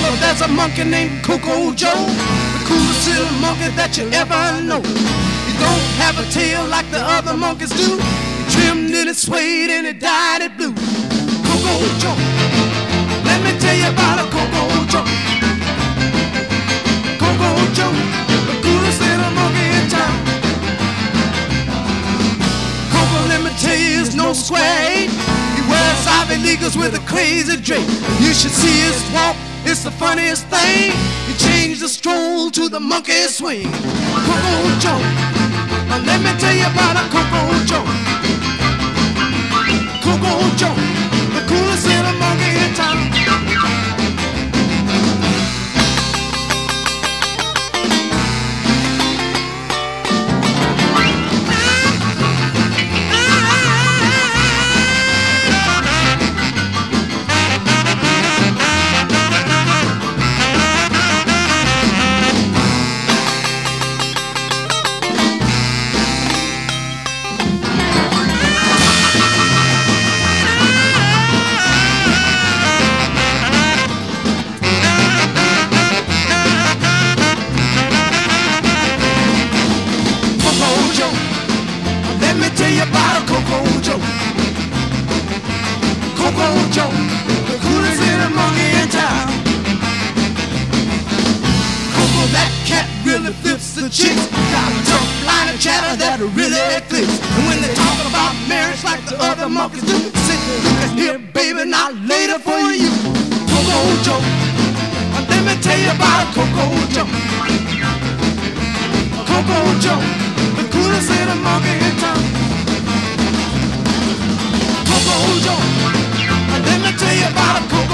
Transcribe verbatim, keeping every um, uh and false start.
Well, there's a monkey named Coco Joe, the coolest little monkey that you ever know. He don't have a tail like the other monkeys do. He trimmed and it swayed and it dyed it blue. Coco Joe, let me tell you about a Coco Joe. Coco Joe, the coolest little monkey in town. Coco, let me tell you, is no square. He wears Ivy Leaguers with a crazy drape. You should see his walk, it's the funniest thing. He changed the stroll to the monkey swing. Coco Joe, now let me tell you about a Coco Joe. Coco Joe, the coolest little monkey in town. Monkeys do. Sit here, baby, not later for you. Coco Joe, let me tell you about Coco Joe. Coco Joe, the coolest little monkey in town. Coco Joe, let me tell you about Coco